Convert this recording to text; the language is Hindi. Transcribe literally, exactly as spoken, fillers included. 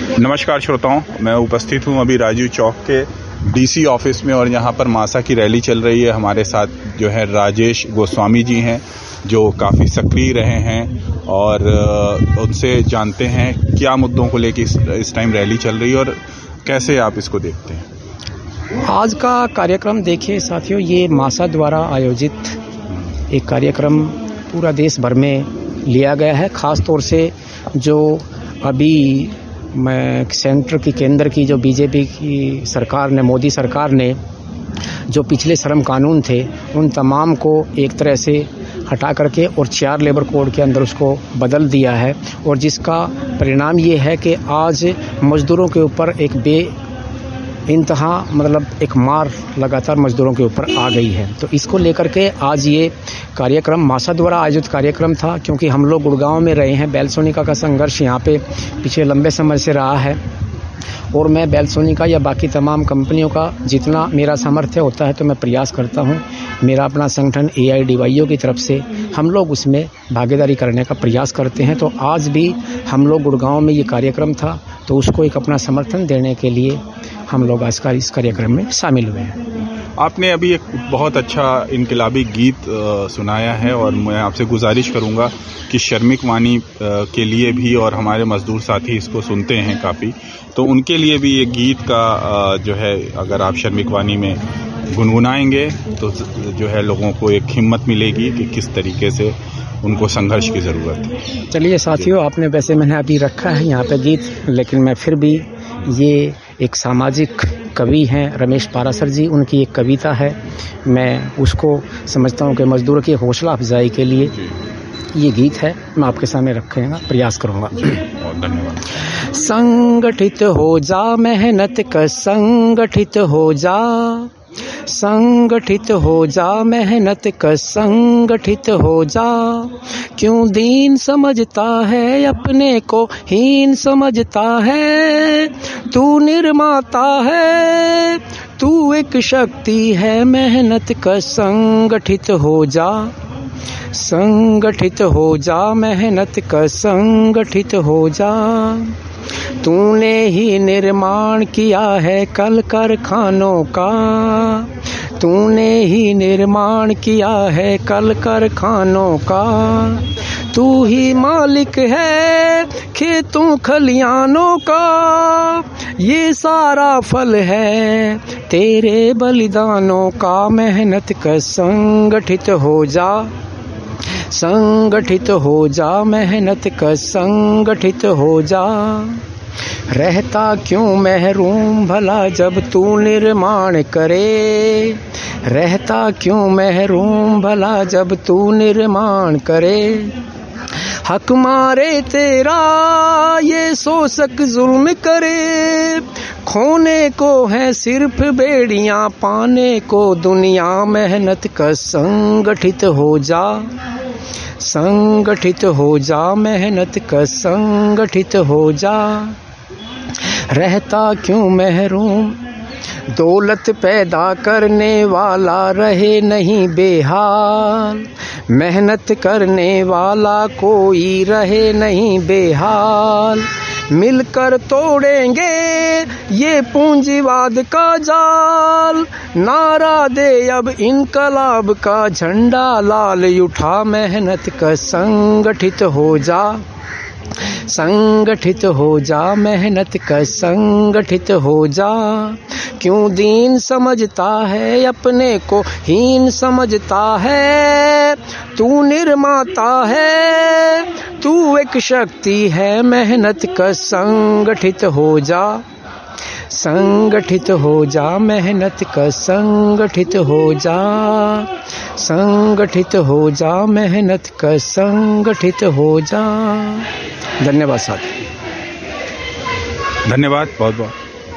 नमस्कार श्रोताओं, मैं उपस्थित हूं अभी राजीव चौक के डीसी ऑफिस में और यहाँ पर मासा की रैली चल रही है। हमारे साथ जो है राजेश गोस्वामी जी हैं जो काफ़ी सक्रिय रहे हैं और उनसे जानते हैं क्या मुद्दों को लेकर इस, इस टाइम रैली चल रही है और कैसे आप इसको देखते हैं। आज का कार्यक्रम देखिए साथियों, ये मासा द्वारा आयोजित एक कार्यक्रम पूरा देश भर में लिया गया है। ख़ास तौर से जो अभी मैं सेंटर की केंद्र की जो बीजेपी की सरकार ने, मोदी सरकार ने जो पिछले श्रम कानून थे उन तमाम को एक तरह से हटा करके और चार लेबर कोड के अंदर उसको बदल दिया है और जिसका परिणाम ये है कि आज मज़दूरों के ऊपर एक बे इंतहा मतलब एक मार लगातार मज़दूरों के ऊपर आ गई है। तो इसको लेकर के आज ये कार्यक्रम मासा द्वारा आयोजित कार्यक्रम था, क्योंकि हम लोग गुड़गांव में रहे हैं। बेलसोनिका का संघर्ष यहाँ पे पिछले लंबे समय से रहा है और मैं बेलसोनिका या बाकी तमाम कंपनियों का जितना मेरा सामर्थ्य होता है तो मैं प्रयास करता हूँ। मेरा अपना संगठन ए आई डी वाई ओ की तरफ से हम लोग उसमें भागीदारी करने का प्रयास करते हैं। तो आज भी हम लोग गुड़गांव में ये कार्यक्रम था तो उसको एक अपना समर्थन देने के लिए हम लोग आज का इस कार्यक्रम में शामिल हुए हैं। आपने अभी एक बहुत अच्छा इनकलाबी गीत सुनाया है और मैं आपसे गुजारिश करूंगा कि श्रमिक वाणी के लिए भी, और हमारे मजदूर साथी इसको सुनते हैं काफ़ी, तो उनके लिए भी ये गीत का जो है अगर आप श्रमिक वाणी में गुनगुनाएंगे तो जो है लोगों को एक हिम्मत मिलेगी कि किस तरीके से उनको संघर्ष की ज़रूरत है। चलिए साथियों, आपने वैसे मैंने अभी रखा है यहाँ पे गीत, लेकिन मैं फिर भी ये एक सामाजिक कवि हैं रमेश पारासर जी, उनकी एक कविता है, मैं उसको समझता हूँ कि मजदूरों की हौसला अफजाई के लिए ये गीत है, मैं आपके सामने रखने का प्रयास करूँगा। धन्यवाद। संगठित हो जा मेहनत कर, संगठित हो जा, संगठित हो जा मेहनत कर, संगठित हो जा। क्यों दीन समझता है अपने को हीन समझता है, तू निर्माता है, तू एक शक्ति है। मेहनत कर संगठित हो जा, संगठित हो जा मेहनत कर, संगठित हो जा। तूने ही निर्माण किया है कल कारखानों का, तूने ही निर्माण किया है कल कारखानों का। तू ही मालिक है खेतों खलियानों का, ये सारा फल है तेरे बलिदानों का। मेहनत कर संगठित हो जा, संगठित हो जा मेहनत कर, संगठित हो जा। रहता क्यों महरूम भला जब तू निर्माण करे, रहता क्यों महरूम भला जब तू निर्माण करे। हक मारे तेरा ये शोषक जुल्म करे, खोने को है सिर्फ बेड़ियां पाने को दुनिया। मेहनत कर संगठित हो जा, संगठित हो जा मेहनत कर, संगठित हो जा। रहता क्यों महरूम दौलत पैदा करने वाला रहे नहीं बेहाल, मेहनत करने वाला कोई रहे नहीं बेहाल। मिलकर तोड़ेंगे ये पूंजीवाद का जाल, नारा दे अब इनकलाब का झंडा लाल उठा। मेहनत कर संगठित हो जा, संगठित हो जा मेहनत कर, संगठित हो जा। क्यों दीन समझता है अपने को हीन समझता है, तू निर्माता है, तू एक शक्ति है। मेहनत कर संगठित हो जा, संगठित हो जा मेहनत कर, संगठित हो जा, संगठित हो जा मेहनत कर, संगठित हो जा। धन्यवाद साथी। धन्यवाद बहुत बहुत।